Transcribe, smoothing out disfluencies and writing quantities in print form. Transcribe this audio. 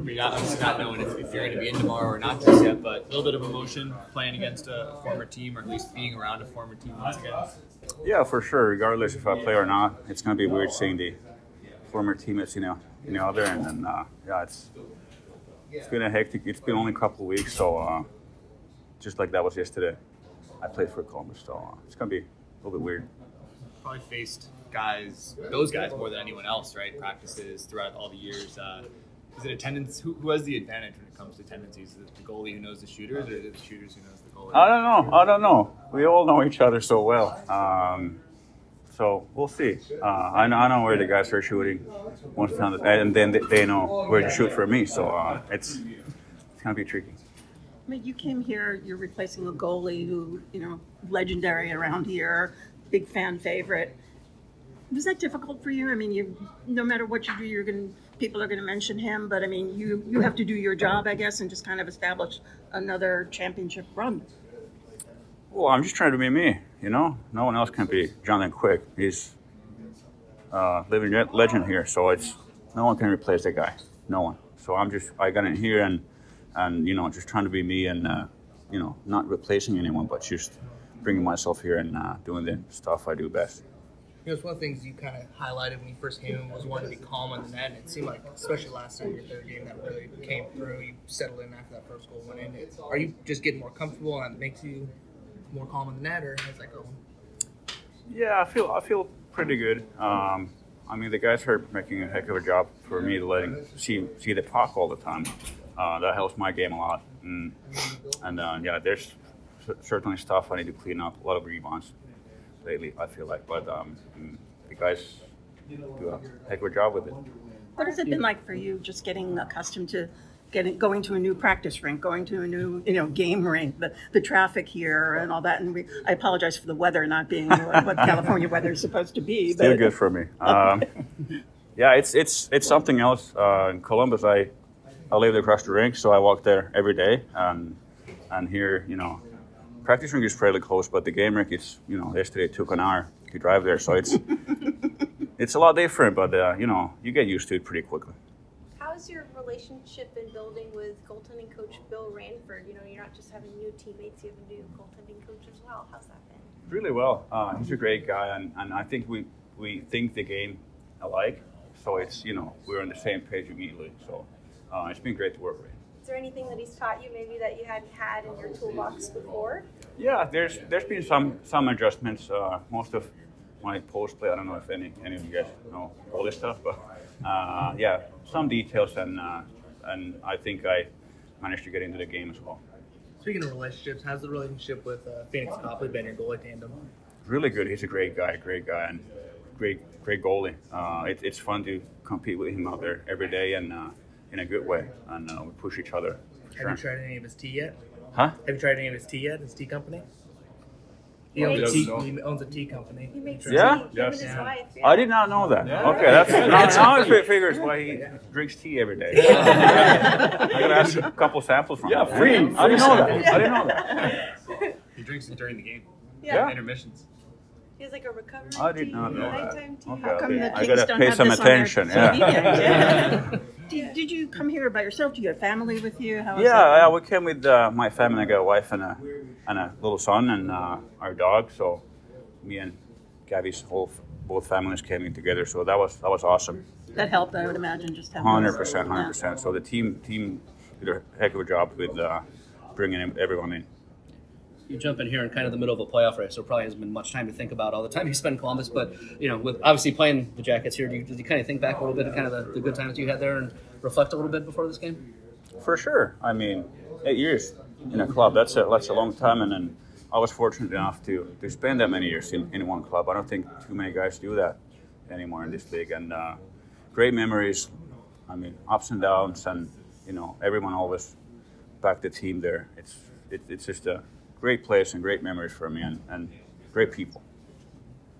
mean, obviously not knowing if you're going to be in tomorrow or not just yet, but a little bit of emotion playing against a former team, or at least being around a former team once again. Yeah, for sure. Regardless if I play or not, it's going to be weird seeing the former teammates, in the other. And then, it's been a hectic. It's been only a couple of weeks, so just like that was yesterday, I played for Columbus, so it's going to be a little bit weird. Probably faced those guys more than anyone else, right? Practices throughout all the years. Is it attendance? Who has the advantage when it comes to tendencies? Is it the goalie who knows the shooters, or is it the shooters who knows the goalie? I don't know. We all know each other so well. So we'll see. I know where the guys are shooting most of the time, and then they know where to shoot for me. So it's gonna be tricky. I mean, you came here. You're replacing a goalie who, legendary around here, big fan favorite. Was that difficult for you? I mean, no matter what you do, people are gonna mention him. But I mean, you have to do your job, I guess, and just kind of establish another championship run. Well, I'm just trying to be me. No one else can be Jonathan Quick. He's living legend here, so no one can replace that guy. No one. So I got in here and just trying to be me and not replacing anyone, but just bringing myself here and doing the stuff I do best. It's one of the things you kind of highlighted when you first came in was wanting to be calm on the net, and it seemed like, especially last time, your third game, that really came through. You settled in after that first goal went in. Are you just getting more comfortable and it makes you more calm on the net, or how's that going? Yeah, I feel pretty good. The guys are making a heck of a job for me to see the puck all the time. That helps my game a lot. And there's certainly stuff I need to clean up. A lot of rebounds lately, I feel like, but the guys do a heck of a job with it. What has it been like for you, just getting accustomed to going to a new practice rink, going to a new game rink, the traffic here and all that? And I apologize for the weather not being what California weather is supposed to be. Still good for me. Yeah, it's something else. In Columbus, I lived across the rink, so I walk there every day, and here, practice rink is fairly close, but the game rink is, yesterday it took an hour to drive there, so it's a lot different, but you get used to it pretty quickly. How's your relationship been building with goaltending coach Bill Ranford? You're not just having new teammates, you have a new goaltending coach as well. How's that been? Really well. He's a great guy, and I think we think the game alike, so it's, we're on the same page immediately, so it's been great to work with. Is there anything that he's taught you maybe that you hadn't had in your toolbox before? Yeah, there's been some adjustments. Most of my post play, I don't know if any of you guys know all this stuff, but some details, and I think I managed to get into the game as well. Speaking of relationships, how's the relationship with Phoenix Copley been, your goalie tandem? Really good. He's a great guy, and great goalie. It's fun to compete with him out there every day, and in a good way, and we push each other. Have you tried any of his tea yet? Huh? Have you tried any of his tea yet? His tea company? He owns a tea company. He makes Yeah? tea. Him and his wife. Yeah. I did not know that. Yeah. Okay, that's now it figures why he drinks tea every day. I gotta ask a couple samples from him. Free. I didn't know that. He drinks it during the game. Yeah. Intermissions. He has like a recovery I did tea, not know that. nighttime tea. Okay, How come the I Kings gotta don't pay have some this on their attention. TV Yeah. yet? Did you come here by yourself? Do you have family with you? How is Yeah, we came with my family. I got a wife and a little son and our dog. So me and Gabby's both families came in together. So that was awesome. that helped, I would imagine, just having 100%. So the team did a heck of a job with bringing everyone in. You jump in here in kind of the middle of a playoff race, so probably hasn't been much time to think about all the time you spent in Columbus. But with obviously playing the Jackets here, did you kind of think back a little bit of kind of the good times you had there and reflect a little bit before this game? For sure. 8 years in a club, that's a long time, and then I was fortunate enough to spend that many years in one club. I don't think too many guys do that anymore in this league, and great memories. Ups and downs, and everyone always backed the team there. It's just a great place and great memories for me, and great people.